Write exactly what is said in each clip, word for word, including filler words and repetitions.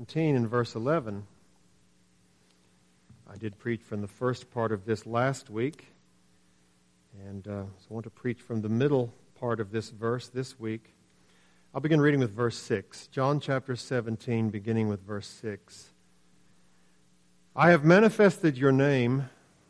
seventeen and verse eleven. I did preach from the first part of this last week, and uh, so I want to preach from the middle part of this verse this week. I'll begin reading with verse six. John chapter seventeen, beginning with verse six. I have manifested your name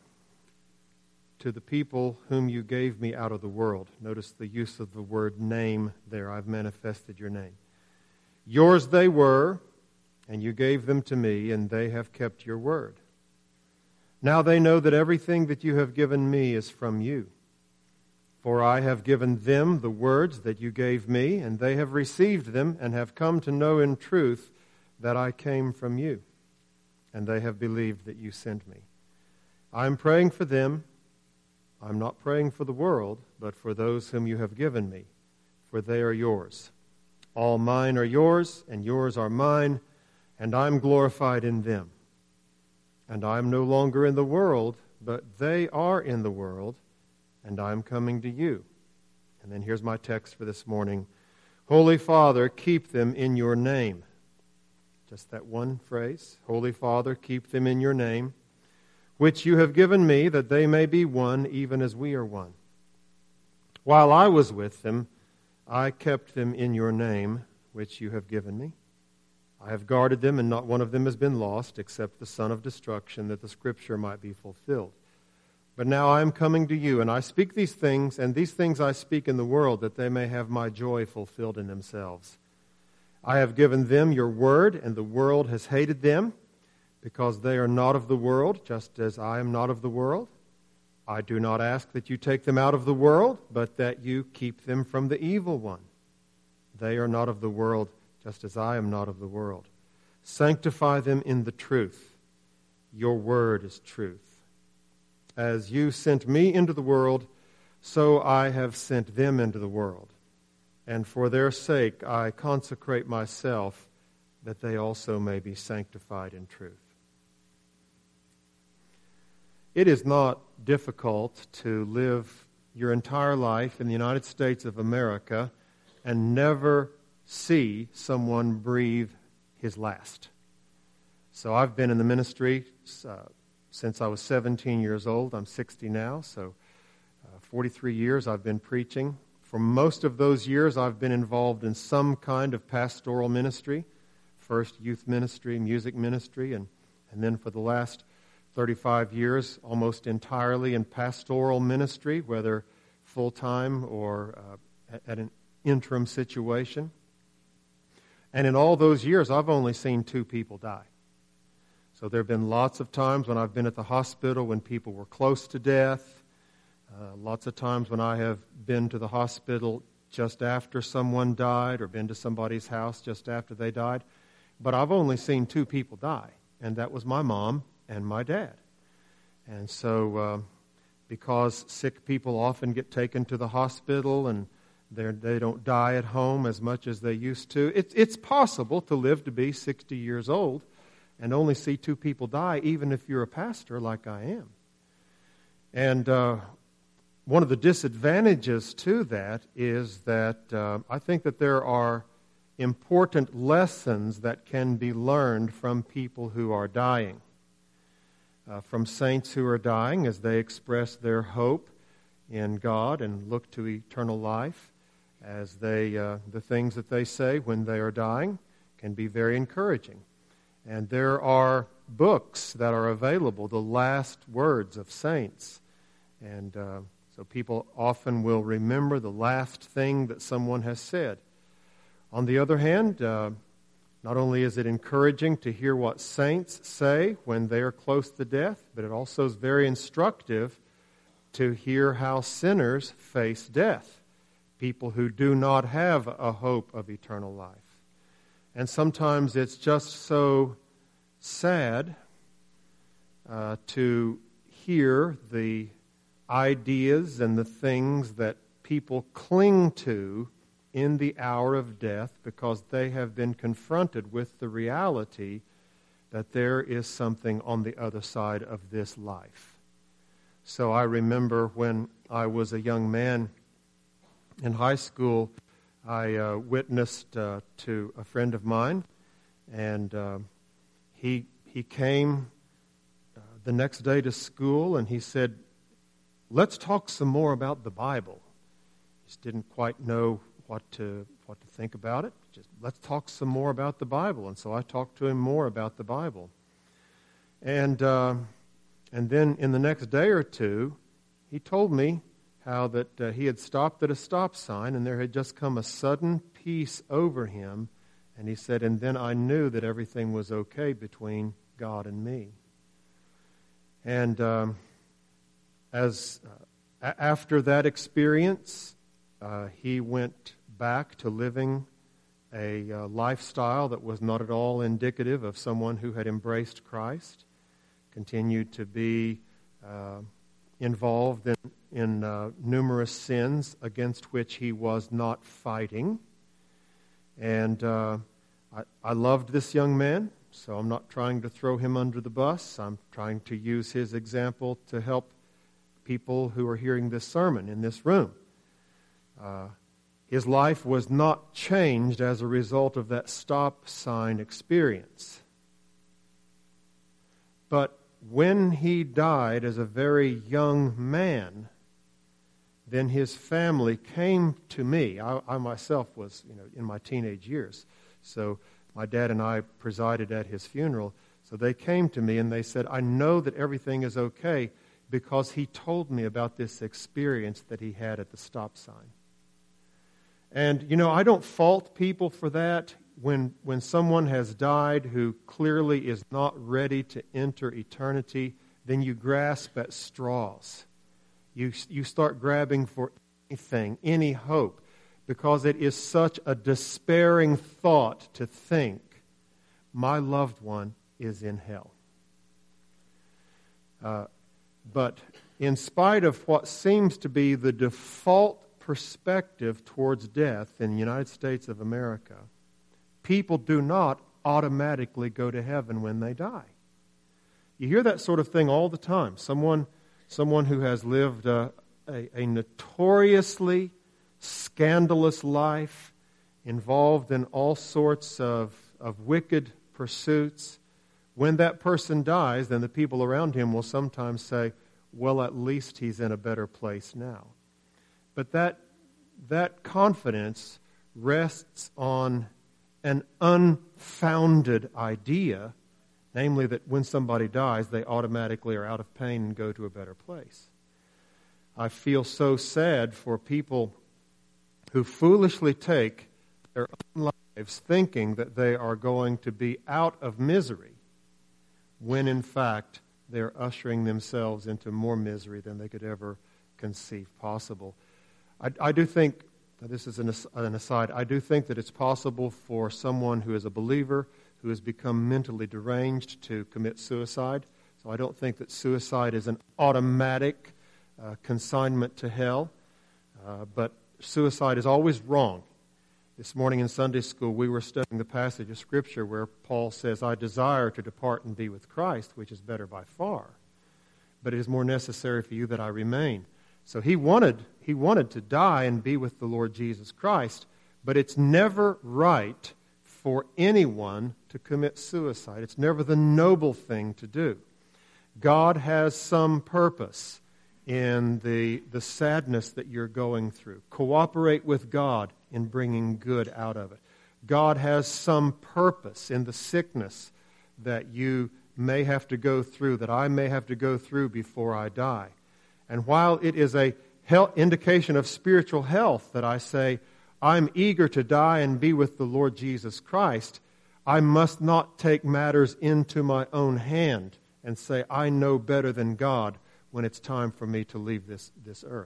to the people whom you gave me out of the world. Notice the use of the word name there. I've manifested your name. Yours they were, and you gave them to me, and they have kept your word. Now they know that everything that you have given me is from you. For I have given them the words that you gave me, and they have received them, and have come to know in truth that I came from you, and they have believed that you sent me. I am praying for them. I'm not praying for the world, but for those whom you have given me, for they are yours. All mine are yours, and yours are mine, and I am glorified in them. And I am no longer in the world, but they are in the world, and I am coming to you. And then here's my text for this morning. Holy Father, keep them in your name. Just that one phrase. Holy Father, keep them in your name, which you have given me, that they may be one, even as we are one. While I was with them, I kept them in your name, which you have given me. I have guarded them, and not one of them has been lost, except the son of destruction, that the scripture might be fulfilled. But now I am coming to you, and I speak these things, and these things I speak in the world, that they may have my joy fulfilled in themselves. I have given them your word, and the world has hated them, because they are not of the world, just as I am not of the world. I do not ask that you take them out of the world, but that you keep them from the evil one. They are not of the world, just as I am not of the world. Sanctify them in the truth. Your word is truth. As you sent me into the world, so I have sent them into the world. And for their sake I consecrate myself, that they also may be sanctified in truth. It is not difficult to live your entire life in the United States of America and never see someone breathe his last. So I've been in the ministry uh, since I was seventeen years old. I'm sixty now, so uh, forty-three years I've been preaching. For most of those years I've been involved in some kind of pastoral ministry, first youth ministry, music ministry, and, and then for the last thirty-five years almost entirely in pastoral ministry, whether full-time or uh, at an interim situation. And in all those years, I've only seen two people die. So there have been lots of times when I've been at the hospital when people were close to death. Uh, lots of times when I have been to the hospital just after someone died or been to somebody's house just after they died. But I've only seen two people die, and that was my mom and my dad. And so uh, because sick people often get taken to the hospital and They're, they don't die at home as much as they used to. It's, it's possible to live to be sixty years old and only see two people die, even if you're a pastor like I am. And uh, one of the disadvantages to that is that uh, I think that there are important lessons that can be learned from people who are dying. Uh, from saints who are dying as they express their hope in God and look to eternal life. As they, uh, the things that they say when they are dying can be very encouraging. And there are books that are available, the last words of saints. And uh, so people often will remember the last thing that someone has said. On the other hand, uh, not only is it encouraging to hear what saints say when they are close to death, but it also is very instructive to hear how sinners face death. People who do not have a hope of eternal life. And sometimes it's just so sad uh, to hear the ideas and the things that people cling to in the hour of death because they have been confronted with the reality that there is something on the other side of this life. So I remember when I was a young man in high school, I uh, witnessed uh, to a friend of mine And uh, he he came uh, the next day to school, and he said, "Let's talk some more about the Bible." He just didn't quite know what to what to think about it. Just let's talk some more about the Bible. And so I talked to him more about the Bible. And uh, and then in the next day or two, he told me how that uh, he had stopped at a stop sign, and there had just come a sudden peace over him. And he said, and then I knew that everything was okay between God and me. And um, as uh, a- after that experience, uh, he went back to living a uh, lifestyle that was not at all indicative of someone who had embraced Christ, continued to be uh, involved in, in uh, numerous sins against which he was not fighting. And uh, I, I loved this young man, so I'm not trying to throw him under the bus. I'm trying to use his example to help people who are hearing this sermon in this room. Uh, his life was not changed as a result of that stop sign experience. But when he died as a very young man, then his family came to me. I, I myself was, you know, in my teenage years. So my dad and I presided at his funeral. So they came to me and they said, I know that everything is okay because he told me about this experience that he had at the stop sign. And, you know, I don't fault people for that. When, when someone has died who clearly is not ready to enter eternity, then you grasp at straws. You, you start grabbing for anything, any hope, because it is such a despairing thought to think, my loved one is in hell. Uh, but in spite of what seems to be the default perspective towards death in the United States of America, people do not automatically go to heaven when they die. You hear that sort of thing all the time. Someone... Someone who has lived a, a, a notoriously scandalous life, involved in all sorts of, of wicked pursuits. When that person dies, then the people around him will sometimes say, well, at least he's in a better place now. But that, that confidence rests on an unfounded idea, namely that when somebody dies, they automatically are out of pain and go to a better place. I feel so sad for people who foolishly take their own lives thinking that they are going to be out of misery, when in fact they're ushering themselves into more misery than they could ever conceive possible. I, I do think, this is an, an aside, I do think that it's possible for someone who is a believer who has become mentally deranged to commit suicide. So I don't think that suicide is an automatic uh, consignment to hell. Uh, but suicide is always wrong. This morning in Sunday school, we were studying the passage of Scripture where Paul says, I desire to depart and be with Christ, which is better by far. But it is more necessary for you that I remain. So he wanted, he wanted to die and be with the Lord Jesus Christ, but it's never right for anyone to commit suicide. It's never the noble thing to do. God has some purpose in the, the sadness that you're going through. Cooperate with God in bringing good out of it. God has some purpose in the sickness that you may have to go through, that I may have to go through before I die. And while it is a health, indication of spiritual health that I say, I'm eager to die and be with the Lord Jesus Christ, I must not take matters into my own hand and say, I know better than God when it's time for me to leave this, this earth.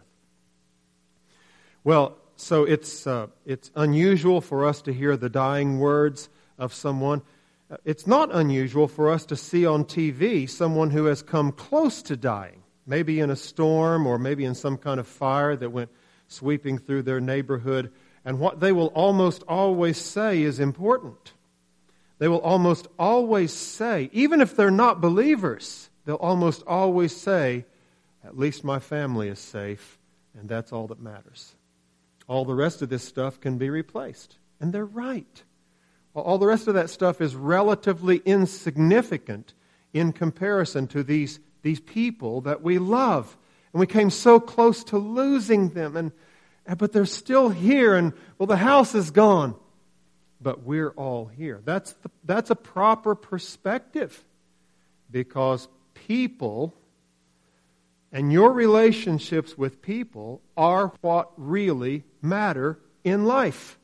Well, so it's, uh, it's unusual for us to hear the dying words of someone. It's not unusual for us to see on T V someone who has come close to dying, maybe in a storm or maybe in some kind of fire that went sweeping through their neighborhood. And what they will almost always say is important. They will almost always say, even if they're not believers, they'll almost always say, at least my family is safe, and that's all that matters. All the rest of this stuff can be replaced. And they're right. All the rest of that stuff is relatively insignificant in comparison to these, these people that we love. And we came so close to losing them, and but they're still here, and well, the house is gone. But we're all here. That's the, that's a proper perspective, because people and your relationships with people are what really matter in life.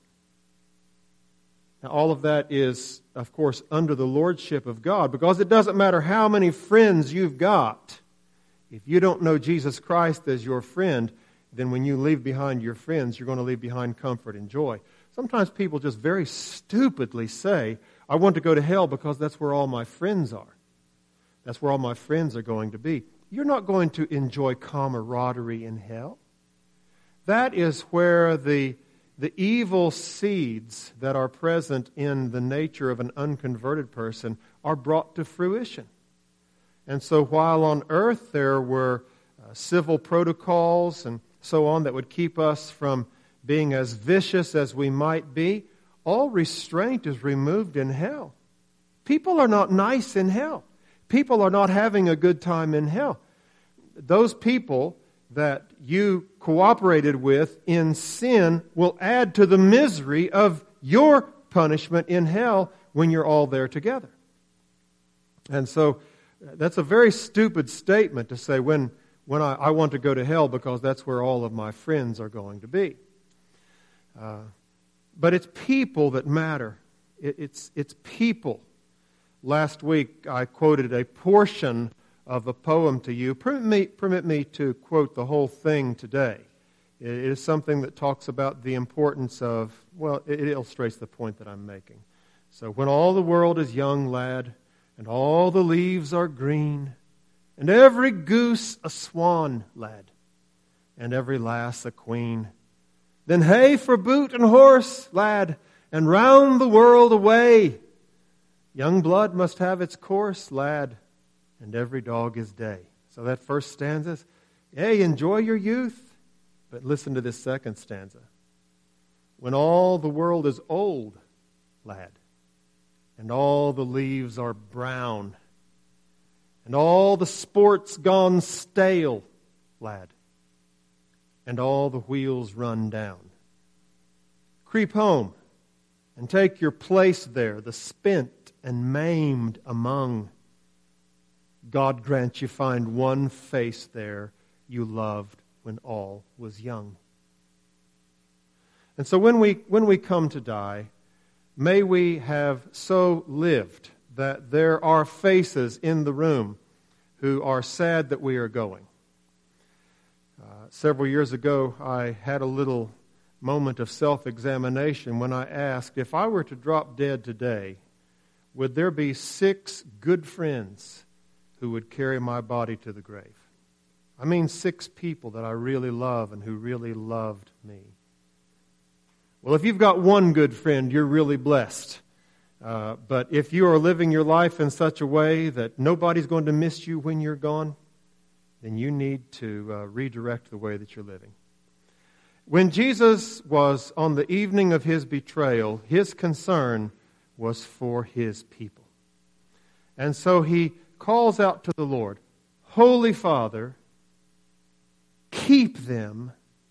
Now, all of that is, of course, under the lordship of God, because it doesn't matter how many friends you've got. If you don't know Jesus Christ as your friend, then when you leave behind your friends, you're going to leave behind comfort and joy. Sometimes people just very stupidly say, I want to go to hell because that's where all my friends are. That's where all my friends are going to be. You're not going to enjoy camaraderie in hell. That is where the, the evil seeds that are present in the nature of an unconverted person are brought to fruition. And so while on earth there were uh, civil protocols and so on that would keep us from being as vicious as we might be, all restraint is removed in hell. People are not nice in hell. People are not having a good time in hell. Those people that you cooperated with in sin will add to the misery of your punishment in hell when you're all there together. And so that's a very stupid statement to say when, when I, I want to go to hell because that's where all of my friends are going to be. Uh, but it's people that matter. It, it's, it's people. Last week I quoted a portion of a poem to you. Permit me, permit me to quote the whole thing today. It is something that talks about the importance of, well, it illustrates the point that I'm making. So, when all the world is young, lad, and all the leaves are green, and every goose a swan, lad, and every lass a queen, then hey for boot and horse, lad, and round the world away. Young blood must have its course, lad, and every dog his day. So that first stanza is, hey, enjoy your youth. But listen to this second stanza. When all the world is old, lad, and all the leaves are brown, and all the sport's gone stale, lad, and all the wheels run down. Creep home and take your place there, the spent and maimed among. God grant you find one face there you loved when all was young. And so when we when we come to die, may we have so lived that there are faces in the room who are sad that we are going. Uh, several years ago, I had a little moment of self-examination when I asked, if I were to drop dead today, would there be six good friends who would carry my body to the grave? I mean six people that I really love and who really loved me. Well, if you've got one good friend, you're really blessed. Uh, but if you are living your life in such a way that nobody's going to miss you when you're gone, then you need to uh, redirect the way that you're living. When Jesus was on the evening of his betrayal, his concern was for his people. And so he calls out to the Lord, Holy Father, keep them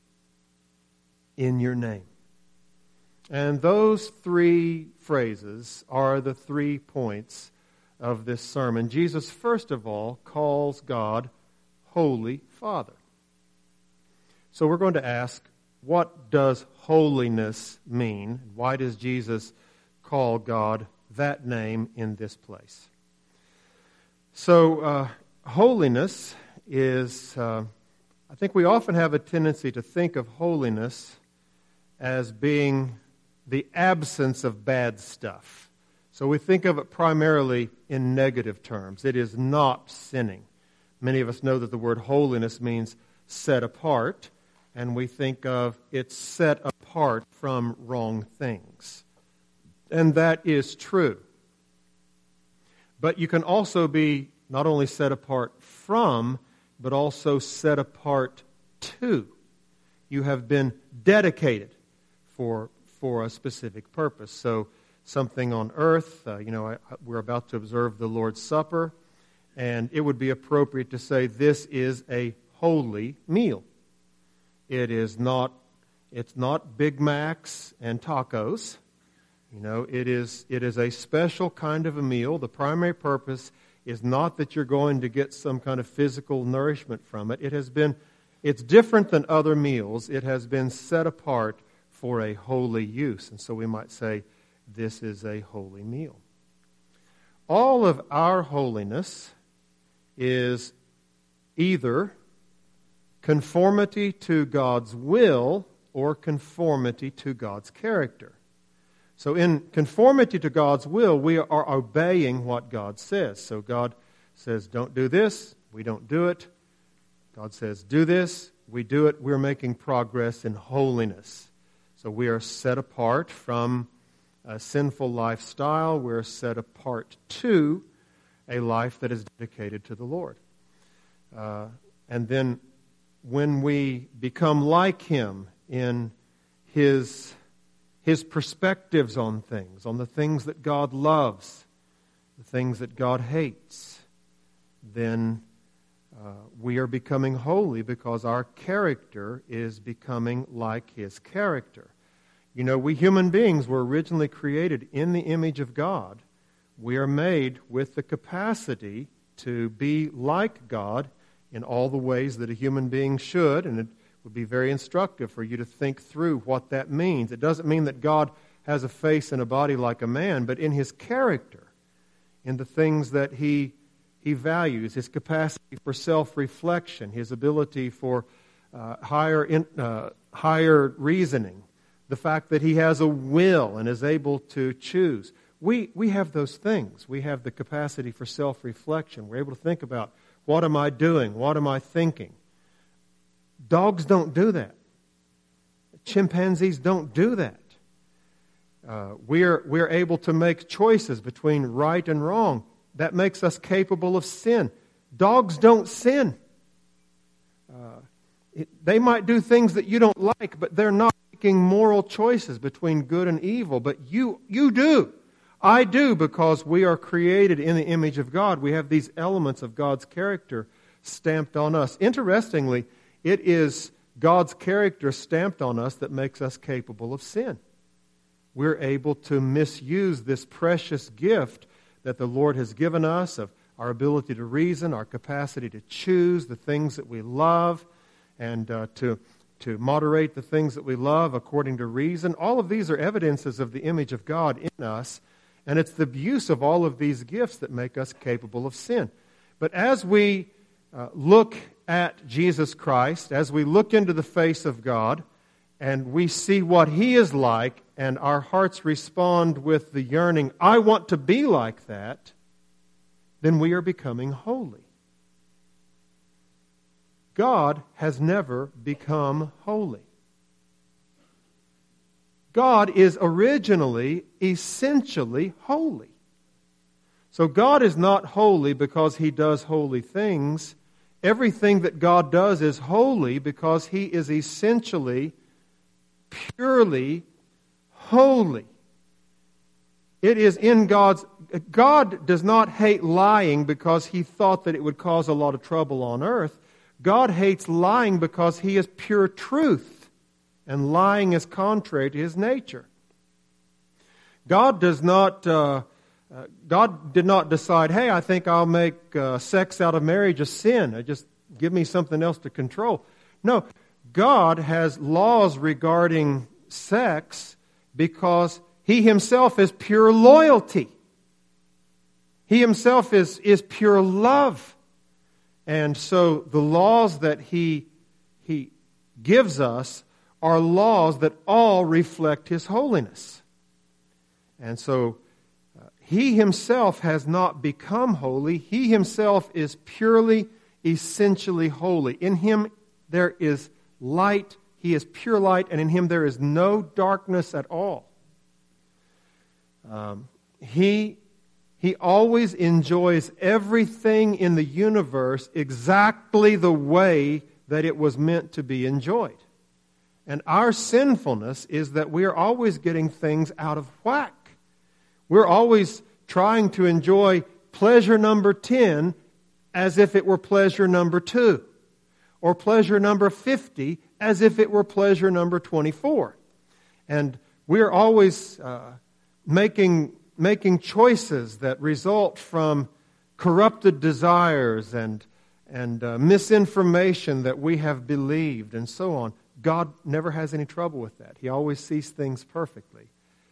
in your name. And those three phrases are the three points of this sermon. Jesus, first of all, calls God Holy Father. So we're going to ask, what does holiness mean? Why does Jesus call God that name in this place? So, uh, holiness is, uh, I think we often have a tendency to think of holiness as being the absence of bad stuff. So we think of it primarily in negative terms. It is not sinning. Many of us know that the word holiness means set apart, and we think of it set apart from wrong things. And that is true. But you can also be not only set apart from, but also set apart to. You have been dedicated for, for a specific purpose. So, something on earth. Uh, you know, I, we're about to observe the Lord's Supper, and it would be appropriate to say this is a holy meal. It is not, it's not Big Macs and tacos. You know, it is, it is a special kind of a meal. The primary purpose is not that you're going to get some kind of physical nourishment from it. It has been, it's different than other meals. It has been set apart for a holy use. And so we might say this is a holy meal. All of our holiness is either conformity to God's will or conformity to God's character. So in conformity to God's will, we are obeying what God says. So God says, don't do this, we don't do it. God says, do this, we do it. We're making progress in holiness. So we are set apart from a sinful lifestyle. We're set apart to a life that is dedicated to the Lord. Uh, and then when we become like Him in His His perspectives on things, on the things that God loves, the things that God hates, then uh, we are becoming holy because our character is becoming like His character. You know, we human beings were originally created in the image of God. We are made with the capacity to be like God in all the ways that a human being should, and it would be very instructive for you to think through what that means. It doesn't mean that God has a face and a body like a man, but in His character, in the things that He He values, His capacity for self-reflection, His ability for uh, higher in, uh, higher reasoning, the fact that He has a will and is able to choose. We we have those things. We have the capacity for self-reflection. We're able to think about, what am I doing? What am I thinking? Dogs don't do that. Chimpanzees don't do that. Uh, we're, we're able to make choices between right and wrong. That makes us capable of sin. Dogs don't sin. Uh, it, they might do things that you don't like, but they're not making moral choices between good and evil. But you, you do. I do, because we are created in the image of God. We have these elements of God's character stamped on us. Interestingly, it is God's character stamped on us that makes us capable of sin. We're able to misuse this precious gift that the Lord has given us of our ability to reason, our capacity to choose the things that we love, and uh, to, to moderate the things that we love according to reason. All of these are evidences of the image of God in us, and it's the abuse of all of these gifts that make us capable of sin. But as we uh, look at Jesus Christ, as we look into the face of God, and we see what He is like, and our hearts respond with the yearning, I want to be like that, then we are becoming holy. God has never become holy. God is originally, essentially holy. So God is not holy because He does holy things. Everything that God does is holy because He is essentially, purely holy. It is in God's... God does not hate lying because He thought that it would cause a lot of trouble on earth. God hates lying because He is pure truth, and lying is contrary to His nature. God does not... Uh, Uh, God did not decide, hey, I think I'll make uh, sex out of marriage a sin. I just give me something else to control. No, God has laws regarding sex because He Himself is pure loyalty. He Himself is, is pure love. And so the laws that He, He gives us are laws that all reflect His holiness. And so He Himself has not become holy. He Himself is purely, essentially holy. In Him there is light. He is pure light, and in Him there is no darkness at all. Um, he, he always enjoys everything in the universe exactly the way that it was meant to be enjoyed. And our sinfulness is that we are always getting things out of whack. We're always trying to enjoy pleasure number ten as if it were pleasure number two, or pleasure number fifty as if it were pleasure number twenty-four. And we're always uh, making, making choices that result from corrupted desires and, and uh, misinformation that we have believed and so on. God never has any trouble with that. He always sees things perfectly.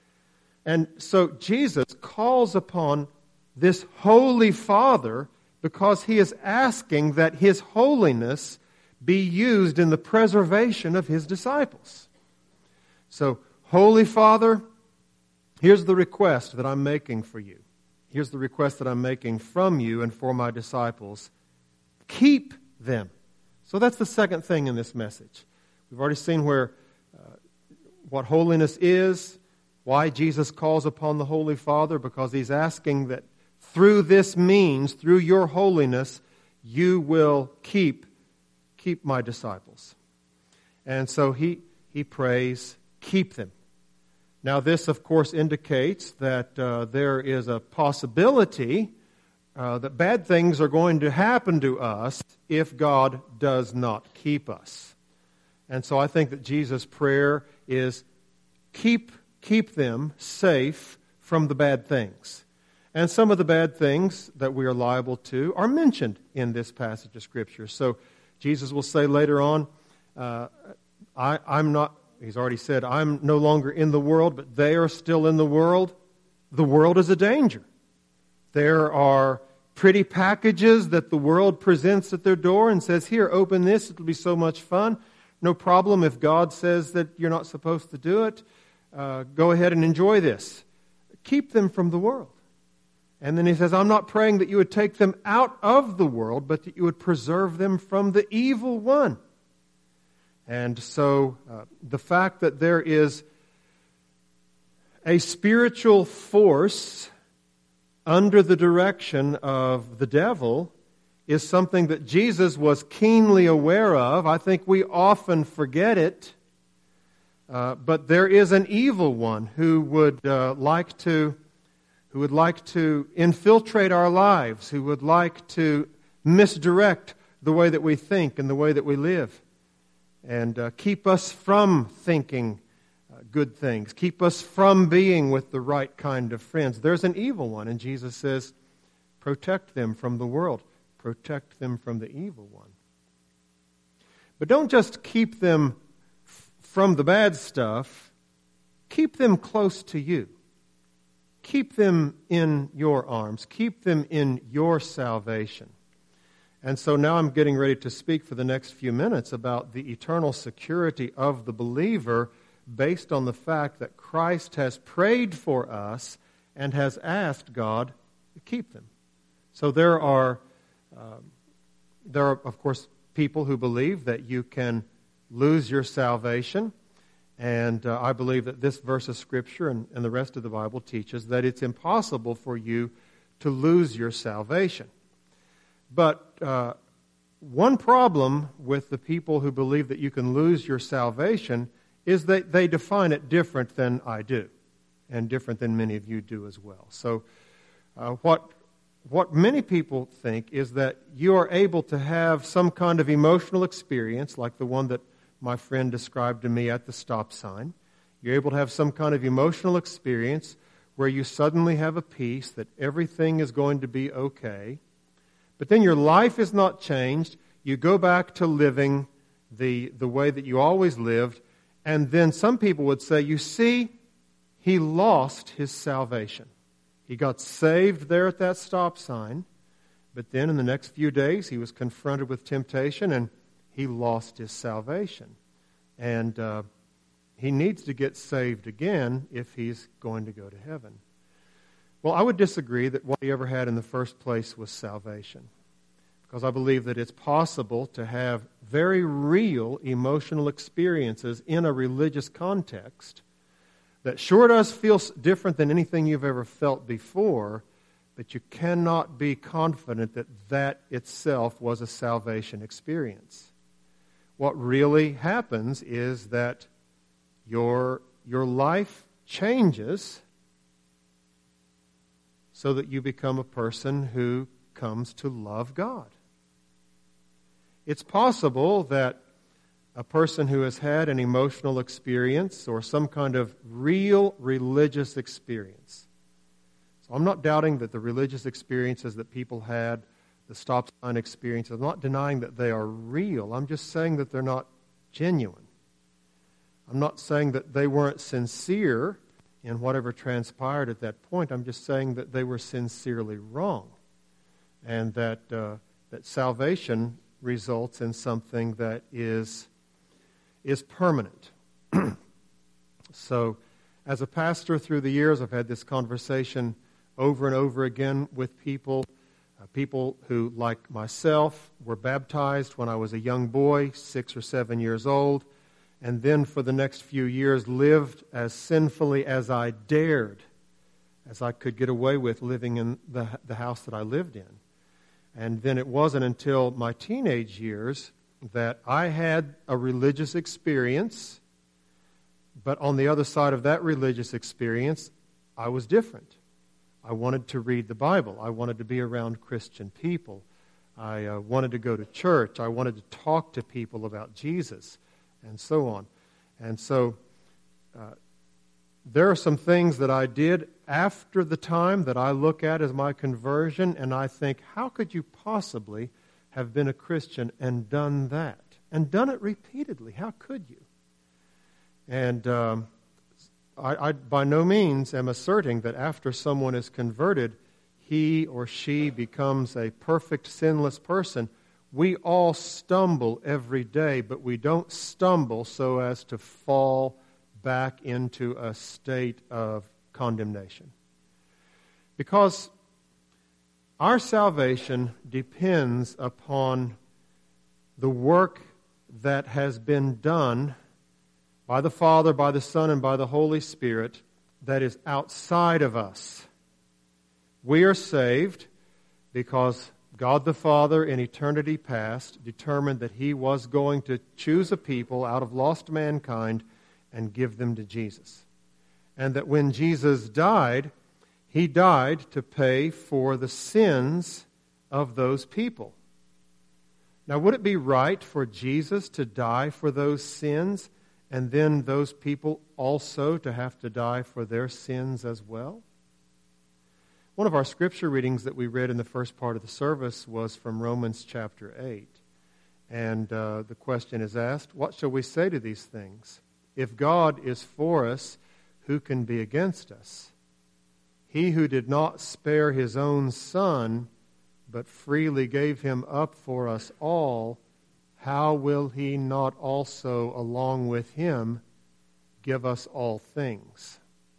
And so Jesus calls upon this Holy Father because He is asking that His holiness be used in the preservation of His disciples. So, Holy Father, here's the request that I'm making for you. Here's the request that I'm making from you and for my disciples. Keep them. So that's the second thing in this message. We've already seen where uh, what holiness is, why Jesus calls upon the Holy Father, because He's asking that through this means, through your holiness, you will keep keep my disciples. And so he he prays, keep them. Now this, of course, indicates that uh, there is a possibility uh, that bad things are going to happen to us if God does not keep us. And so I think that Jesus' prayer is keep keep them safe from the bad things. And some of the bad things that we are liable to are mentioned in this passage of Scripture. So Jesus will say later on, uh, I, I'm not, He's already said, I'm no longer in the world, but they are still in the world. The world is a danger. There are pretty packages that the world presents at their door and says, here, open this, it'll be so much fun. No problem if God says that you're not supposed to do it. Uh, go ahead and enjoy this. Keep them from the world. And then He says, I'm not praying that you would take them out of the world, but that you would preserve them from the evil one. And so uh, the fact that there is a spiritual force under the direction of the devil is something that Jesus was keenly aware of. I think we often forget it. Uh, but there is an evil one who would uh, like to who would like to infiltrate our lives, who would like to misdirect the way that we think and the way that we live, and uh, keep us from thinking uh, good things, keep us from being with the right kind of friends. There's an evil one, and Jesus says, protect them from the world, protect them from the evil one. But don't just keep them f- from the bad stuff, keep them close to you. Keep them in your arms. Keep them in your salvation. And so now I'm getting ready to speak for the next few minutes about the eternal security of the believer based on the fact that Christ has prayed for us and has asked God to keep them. So there are, uh, there are, of course, people who believe that you can lose your salvation. And uh, I believe that this verse of Scripture and, and the rest of the Bible teaches that it's impossible for you to lose your salvation. But uh, one problem with the people who believe that you can lose your salvation is that they define it different than I do, and different than many of you do as well. So uh, what, what many people think is that you are able to have some kind of emotional experience like the one that my friend described to me at the stop sign. You're able to have some kind of emotional experience where you suddenly have a peace that everything is going to be okay. But then your life is not changed. You go back to living the, the way that you always lived. And then some people would say, you see, he lost his salvation. He got saved there at that stop sign. But then in the next few days, he was confronted with temptation and he lost his salvation. And uh, he needs to get saved again if he's going to go to heaven. Well, I would disagree that what he ever had in the first place was salvation. Because I believe that it's possible to have very real emotional experiences in a religious context that sure does feel different than anything you've ever felt before, but you cannot be confident that that itself was a salvation experience. What really happens is that your, your life changes so that you become a person who comes to love God. It's possible that a person who has had an emotional experience or some kind of real religious experience. So I'm not doubting that the religious experiences that people had, the stop sign experiences, I'm not denying that they are real. I'm just saying that they're not genuine. I'm not saying that they weren't sincere in whatever transpired at that point. I'm just saying that they were sincerely wrong, and that uh, that salvation results in something that is is permanent. So, as a pastor through the years, I've had this conversation over and over again with people, uh, people who, like myself, were baptized when I was a young boy, six or seven years old, and then for the next few years lived as sinfully as I dared, as I could get away with living in the, the house that I lived in. And then it wasn't until my teenage years that I had a religious experience, but on the other side of that religious experience, I was different. I wanted to read the Bible. I wanted to be around Christian people. I uh, wanted to go to church. I wanted to talk to people about Jesus, and so on. And so uh, there are some things that I did after the time that I look at as my conversion, and I think, how could you possibly have been a Christian and done that? And done it repeatedly. How could you? And um, I, I by no means am asserting that after someone is converted, he or she becomes a perfect, sinless person. We all stumble every day, but we don't stumble so as to fall back into a state of condemnation. Because our salvation depends upon the work that has been done by the Father, by the Son, and by the Holy Spirit that is outside of us. We are saved because God the Father in eternity past determined that He was going to choose a people out of lost mankind and give them to Jesus. And that when Jesus died, He died to pay for the sins of those people. Now, would it be right for Jesus to die for those sins and then those people also to have to die for their sins as well? One of our scripture readings that we read in the first part of the service was from Romans chapter eight. And uh, the question is asked, what shall we say to these things? If God is for us, who can be against us? He who did not spare His own Son, but freely gave Him up for us all, how will He not also, along with Him, give us all things?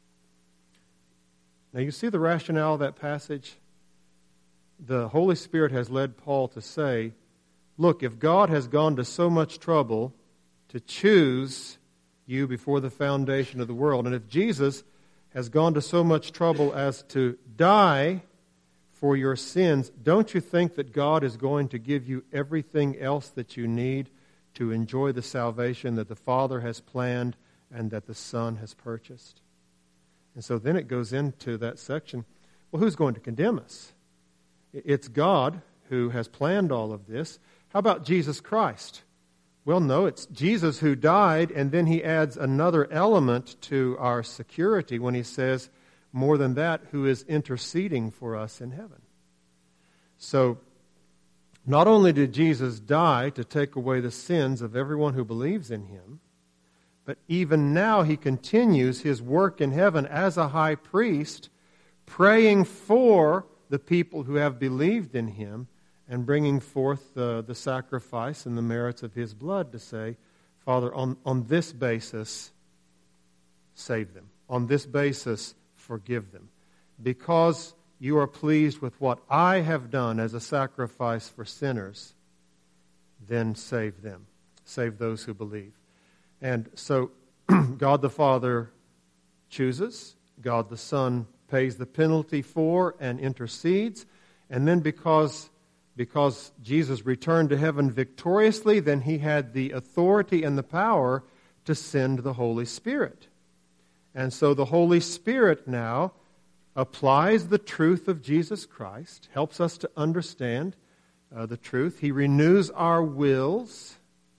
Now, you see the rationale of that passage? The Holy Spirit has led Paul to say, look, if God has gone to so much trouble to choose you before the foundation of the world, and if Jesus has gone to so much trouble as to die for your sins, don't you think that God is going to give you everything else that you need to enjoy the salvation that the Father has planned and that the Son has purchased? And so then it goes into that section, well, who's going to condemn us? It's God who has planned all of this. How about Jesus Christ? Well, no, it's Jesus who died, and then He adds another element to our security when He says, more than that, who is interceding for us in heaven. So, not only did Jesus die to take away the sins of everyone who believes in Him, but even now He continues His work in heaven as a high priest, praying for the people who have believed in Him and bringing forth the, the sacrifice and the merits of His blood to say, Father, on, on this basis, save them. On this basis, forgive them. Because you are pleased with what I have done as a sacrifice for sinners, then save them. Save those who believe. And so God the Father chooses, God the Son pays the penalty for and intercedes, and then because, because Jesus returned to heaven victoriously, then He had the authority and the power to send the Holy Spirit. And so the Holy Spirit now applies the truth of Jesus Christ, helps us to understand uh, the truth. He renews our wills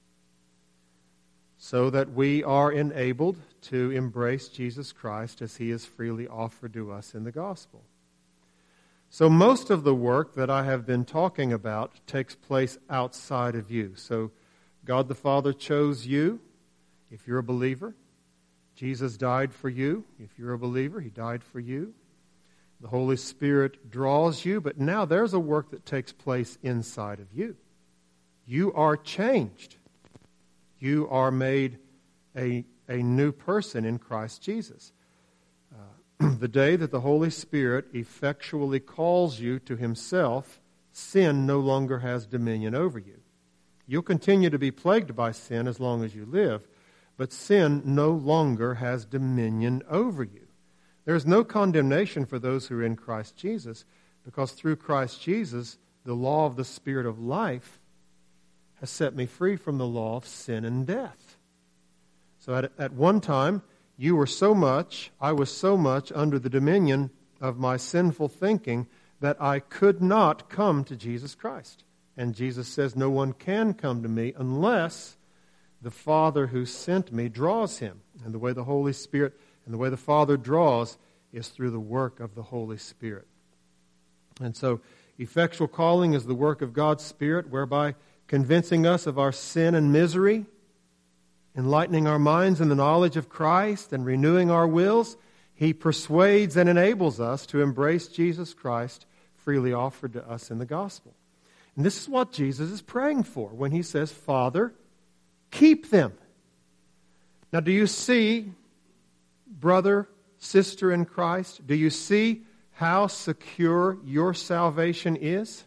so that we are enabled to embrace Jesus Christ as He is freely offered to us in the gospel. So most of the work that I have been talking about takes place outside of you. So God the Father chose you, if you're a believer. Jesus died for you. If you're a believer, He died for you. The Holy Spirit draws you, but now there's a work that takes place inside of you. You are changed. You are made a, a new person in Christ Jesus. Uh, the day that the Holy Spirit effectually calls you to Himself, sin no longer has dominion over you. You'll continue to be plagued by sin as long as you live, but sin no longer has dominion over you. There is no condemnation for those who are in Christ Jesus, because through Christ Jesus, the law of the Spirit of life has set me free from the law of sin and death. So at, at one time, you were so much, I was so much under the dominion of my sinful thinking that I could not come to Jesus Christ. And Jesus says, no one can come to me unless the Father who sent me draws him. And the way the Holy Spirit and the way the Father draws is through the work of the Holy Spirit. And so, effectual calling is the work of God's Spirit, whereby convincing us of our sin and misery, enlightening our minds in the knowledge of Christ, and renewing our wills, He persuades and enables us to embrace Jesus Christ freely offered to us in the gospel. And this is what Jesus is praying for when He says, Father, keep them. Now, do you see, brother, sister in Christ, do you see how secure your salvation is?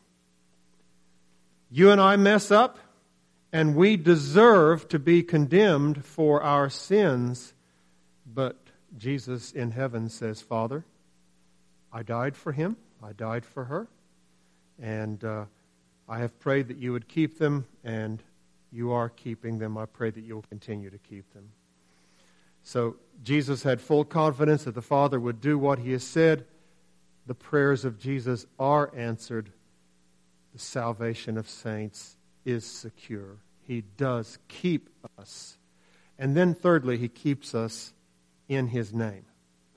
You and I mess up, and we deserve to be condemned for our sins. But Jesus in heaven says, Father, I died for him, I died for her, and uh, I have prayed that you would keep them, and you are keeping them. I pray that you will continue to keep them. So Jesus had full confidence that the Father would do what He has said. The prayers of Jesus are answered. The salvation of saints is secure. He does keep us. And then thirdly, He keeps us in His name.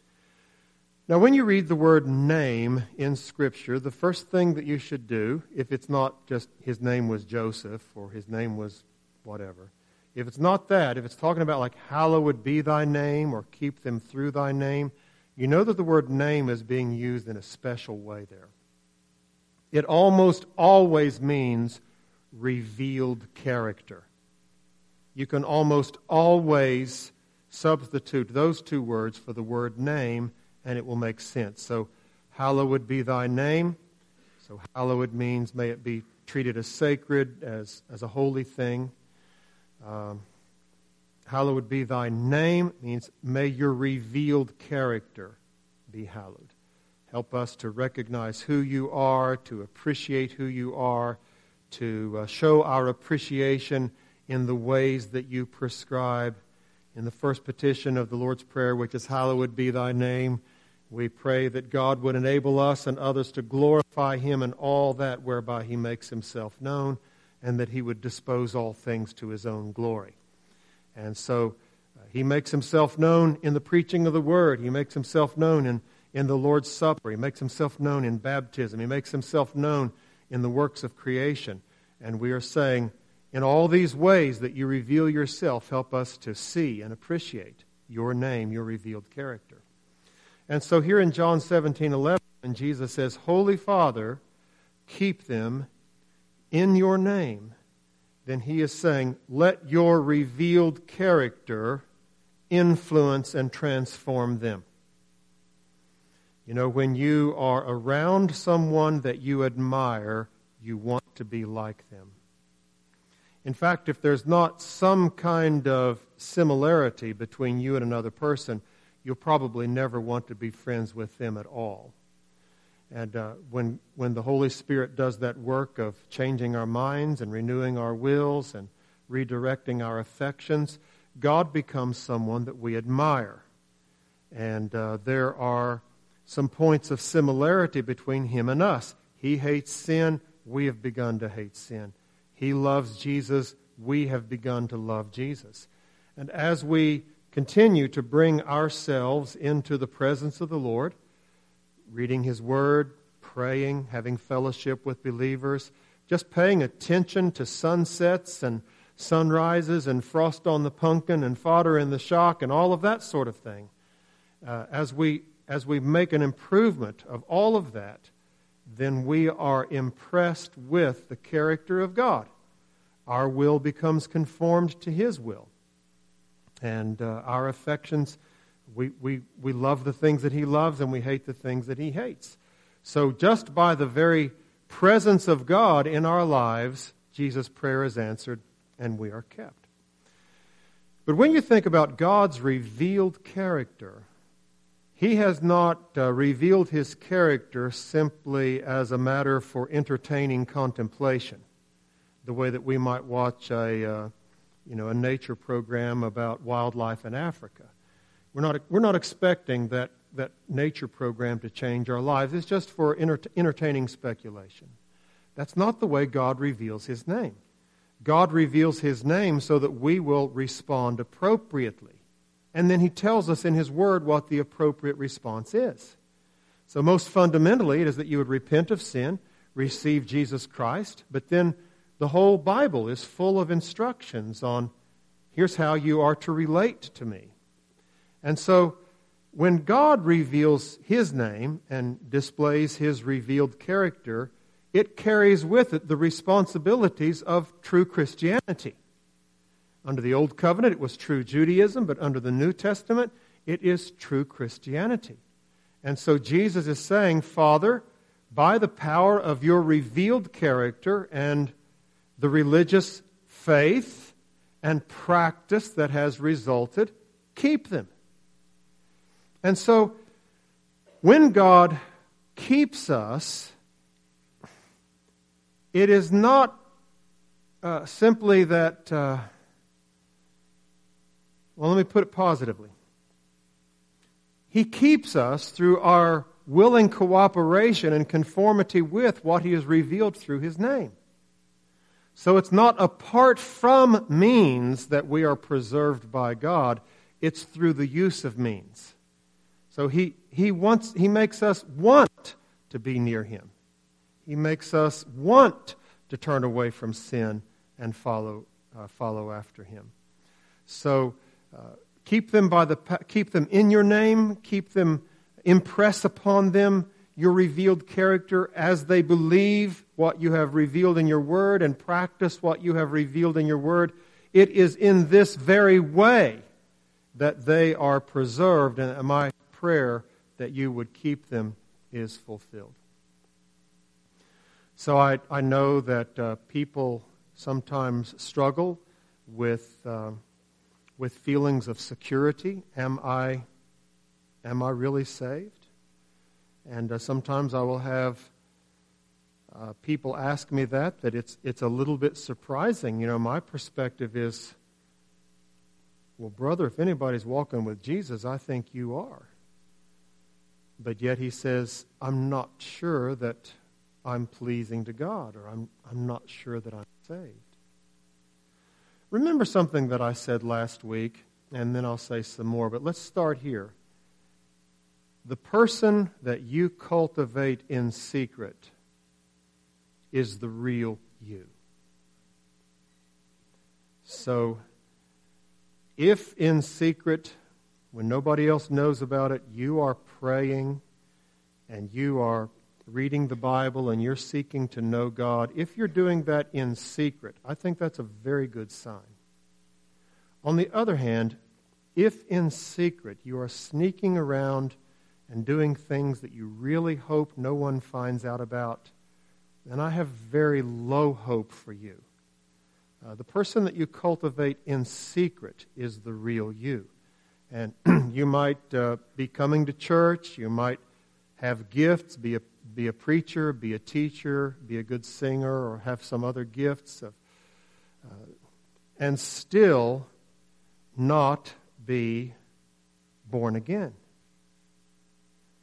Now, when you read the word name in Scripture, the first thing that you should do, if it's not just his name was Joseph or his name was whatever, if it's not that, if it's talking about like hallowed be thy name or keep them through thy name, you know that the word name is being used in a special way there. It almost always means revealed character. You can almost always substitute those two words for the word name, and it will make sense. So, hallowed be thy name. So, hallowed means may it be treated as sacred, as, as a holy thing. Um, hallowed be thy name means may your revealed character be hallowed. Help us to recognize who you are, to appreciate who you are, to uh, show our appreciation in the ways that you prescribe. In the first petition of the Lord's Prayer, which is hallowed be thy name, we pray that God would enable us and others to glorify Him in all that whereby He makes Himself known, and that He would dispose all things to His own glory. And so uh, He makes Himself known in the preaching of the Word. He makes Himself known in, in the Lord's Supper. He makes Himself known in baptism. He makes Himself known in the works of creation. And we are saying, in all these ways that you reveal yourself, help us to see and appreciate your name, your revealed character. And so here in John seventeen eleven, when Jesus says, Holy Father, keep them in your name, then He is saying, let your revealed character influence and transform them. You know, when you are around someone that you admire, you want to be like them. In fact, if there's not some kind of similarity between you and another person, you'll probably never want to be friends with them at all. And uh, when when the Holy Spirit does that work of changing our minds and renewing our wills and redirecting our affections, God becomes someone that we admire. And uh, there are some points of similarity between him and us. He hates sin. We have begun to hate sin. He loves Jesus. We have begun to love Jesus. And as we continue to bring ourselves into the presence of the Lord, reading His Word, praying, having fellowship with believers, just paying attention to sunsets and sunrises and frost on the pumpkin and fodder in the shock and all of that sort of thing, uh, as we as we make an improvement of all of that, then we are impressed with the character of God. Our will becomes conformed to His will. And uh, our affections, we, we, we love the things that He loves and we hate the things that He hates. So just by the very presence of God in our lives, Jesus' prayer is answered and we are kept. But when you think about God's revealed character, He has not uh, revealed His character simply as a matter for entertaining contemplation, the way that we might watch a, uh, you know, a nature program about wildlife in Africa. We're not we're not expecting that that nature program to change our lives. It's just for enter- entertaining speculation. That's not the way God reveals His name. God reveals His name so that we will respond appropriately. And then He tells us in His Word what the appropriate response is. So most fundamentally, it is that you would repent of sin, receive Jesus Christ, but then the whole Bible is full of instructions on here's how you are to relate to me. And so when God reveals His name and displays His revealed character, it carries with it the responsibilities of true Christianity. Under the Old Covenant, it was true Judaism, but under the New Testament, it is true Christianity. And so Jesus is saying, Father, by the power of your revealed character and the religious faith and practice that has resulted, keep them. And so, when God keeps us, it is not uh, simply that... Uh, Well, let me put it positively. He keeps us through our willing cooperation and conformity with what He has revealed through His name. So it's not apart from means that we are preserved by God. It's through the use of means. So He, he, wants, he makes us want to be near Him. He makes us want to turn away from sin and follow, uh, follow after Him. So... Uh, keep them by the keep them in your name, keep them, impress upon them your revealed character as they believe what you have revealed in your word and practice what you have revealed in your word. It is in this very way that they are preserved, and my prayer that you would keep them is fulfilled. So I, I know that uh, people sometimes struggle with uh, with feelings of security. Am I, am I really saved? And uh, sometimes I will have uh, people ask me that, that it's it's a little bit surprising. You know, my perspective is, well, brother, if anybody's walking with Jesus, I think you are. But yet he says, I'm not sure that I'm pleasing to God, or I'm I'm not sure that I'm saved. Remember something that I said last week, and then I'll say some more, but let's start here. The person that you cultivate in secret is the real you. So, if in secret, when nobody else knows about it, you are praying and you are reading the Bible and you're seeking to know God, if you're doing that in secret, I think that's a very good sign. On the other hand, if in secret you are sneaking around and doing things that you really hope no one finds out about, then I have very low hope for you. Uh, the person that you cultivate in secret is the real you. And you might uh, be coming to church, you might have gifts, be a be a preacher, be a teacher, be a good singer, or have some other gifts, of, uh, and still not be born again.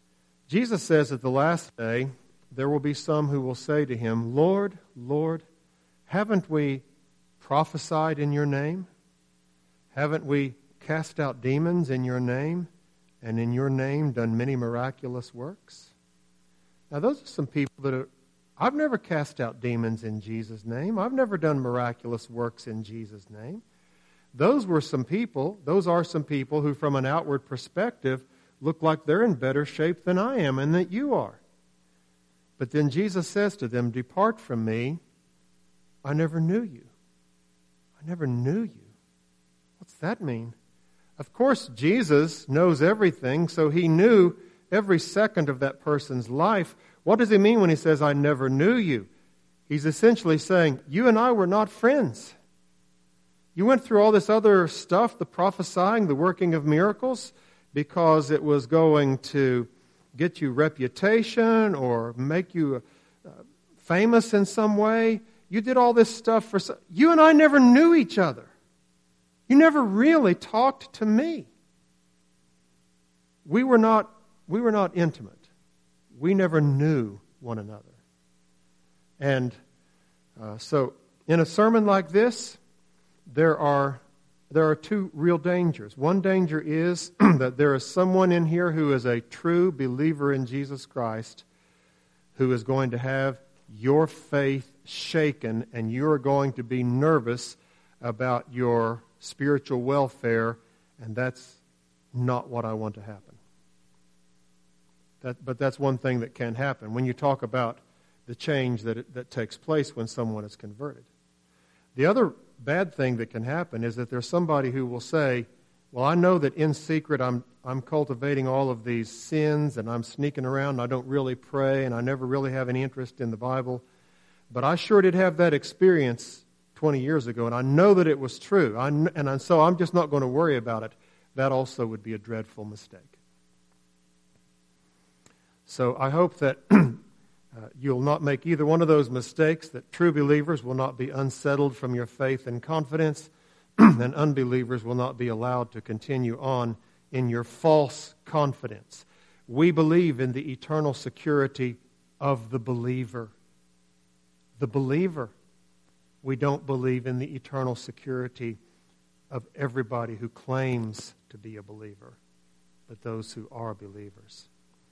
Jesus says at the last day, there will be some who will say to him, Lord, Lord, haven't we prophesied in your name? Haven't we cast out demons in your name, and in your name done many miraculous works? Now those are some people that are, I've never cast out demons in Jesus' name. I've never done miraculous works in Jesus' name. Those were some people, those are some people who from an outward perspective look like they're in better shape than I am and that you are. But then Jesus says to them, depart from me, I never knew you. I never knew you. What's that mean? Of course, Jesus knows everything, so he knew every second of that person's life. What does he mean when he says, I never knew you? He's essentially saying, you and I were not friends. You went through all this other stuff, the prophesying, the working of miracles, because it was going to get you reputation or make you uh, famous in some way. You did all this stuff for... So- you and I never knew each other. You never really talked to me. We were not, we were not intimate. We never knew one another. And uh, so in a sermon like this, there are there are two real dangers. One danger is that there is someone in here who is a true believer in Jesus Christ who is going to have your faith shaken, and you're going to be nervous about your spiritual welfare, and that's not what I want to happen. That, but that's one thing that can happen when you talk about the change that it, that takes place when someone is converted. The other bad thing that can happen is that there's somebody who will say, well, I know that in secret I'm I'm cultivating all of these sins and I'm sneaking around and I don't really pray and I never really have any interest in the Bible, but I sure did have that experience twenty years ago, and I know that it was true, I, and so I'm just not going to worry about it. That also would be a dreadful mistake. So I hope that uh, you'll not make either one of those mistakes, that true believers will not be unsettled from your faith and confidence, and unbelievers will not be allowed to continue on in your false confidence. We believe in the eternal security of the believer. The believer. We don't believe in the eternal security of everybody who claims to be a believer, but those who are believers.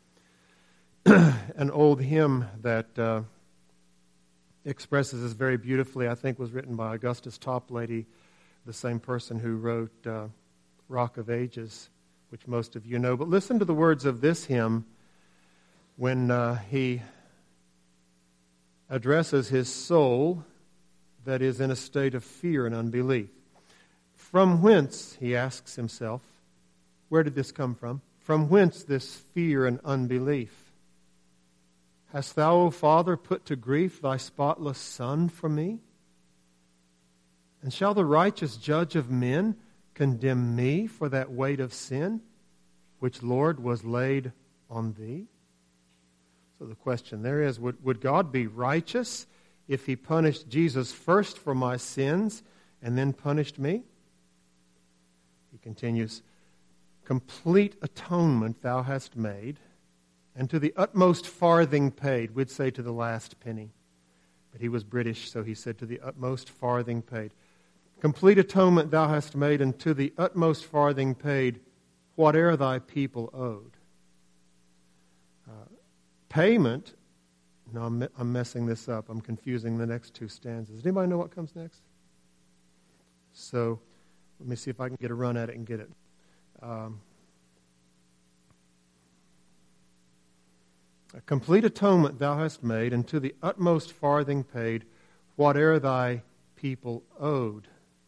An old hymn that uh, expresses this very beautifully, I think, was written by Augustus Toplady, the same person who wrote uh, Rock of Ages, which most of you know. But listen to the words of this hymn when uh, he addresses his soul that is in a state of fear and unbelief. From whence, he asks himself, where did this come from? From whence this fear and unbelief? Hast thou, O Father, put to grief thy spotless Son for me? And shall the righteous judge of men condemn me for that weight of sin, which, Lord, was laid on thee? So the question there is, would, would God be righteous if he punished Jesus first for my sins and then punished me? He continues, complete atonement thou hast made, and to the utmost farthing paid. We'd say to the last penny. But he was British, so he said to the utmost farthing paid. Complete atonement thou hast made, and to the utmost farthing paid, whate'er thy people owed. Uh, payment, no, I'm, I'm messing this up. I'm confusing the next two stanzas. Does anybody know what comes next? So, let me see if I can get a run at it and get it. Um, A complete atonement thou hast made, and to the utmost farthing paid, whate'er thy people owed.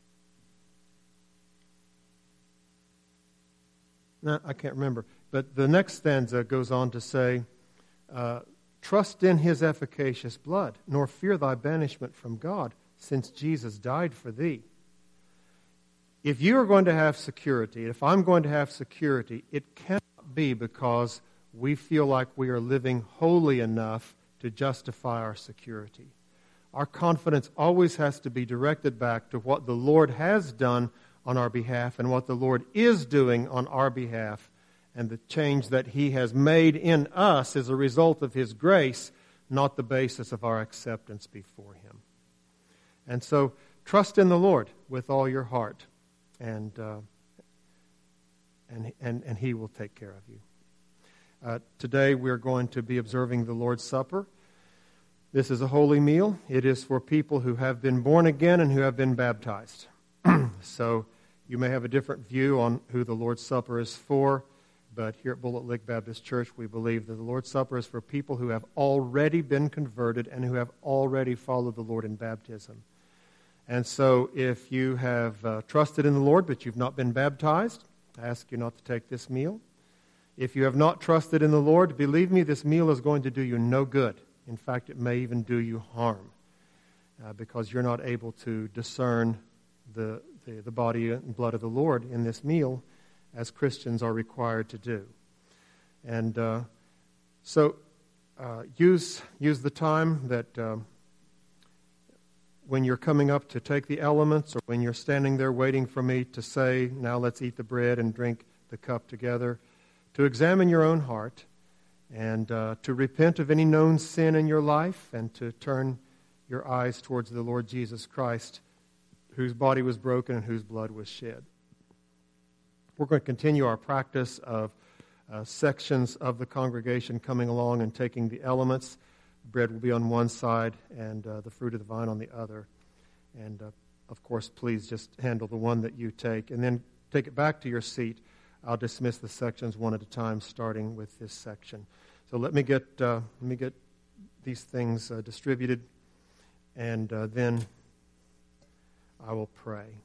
No, I can't remember. But the next stanza goes on to say, uh, trust in his efficacious blood, nor fear thy banishment from God, since Jesus died for thee. If you are going to have security, if I'm going to have security, it cannot be because we feel like we are living holy enough to justify our security. Our confidence always has to be directed back to what the Lord has done on our behalf and what the Lord is doing on our behalf, And the change that He has made in us is a result of His grace, not the basis of our acceptance before Him. And so, trust in the Lord with all your heart, and uh, and, and and He will take care of you. Uh, today we're going to be observing the Lord's Supper. This is a holy meal. It is for people who have been born again and who have been baptized. So you may have a different view on who the Lord's Supper is for, but here at Bullet Lick Baptist Church, we believe that the Lord's Supper is for people who have already been converted and who have already followed the Lord in baptism. And so if you have uh, trusted in the Lord but you've not been baptized, I ask you not to take this meal. If you have not trusted in the Lord, believe me, this meal is going to do you no good. In fact, it may even do you harm uh, because you're not able to discern the, the, the body and blood of the Lord in this meal as Christians are required to do. And uh, so uh, use, use the time that uh, when you're coming up to take the elements, or when you're standing there waiting for me to say, now let's eat the bread and drink the cup together, to examine your own heart and uh, to repent of any known sin in your life and to turn your eyes towards the Lord Jesus Christ, whose body was broken and whose blood was shed. We're going to continue our practice of uh, sections of the congregation coming along and taking the elements. Bread will be on one side and uh, the fruit of the vine on the other. And, uh, of course, please just handle the one that you take and then take it back to your seat. I'll dismiss the sections one at a time, starting with this section. So let me get uh, let me get these things uh, distributed, and uh, then I will pray.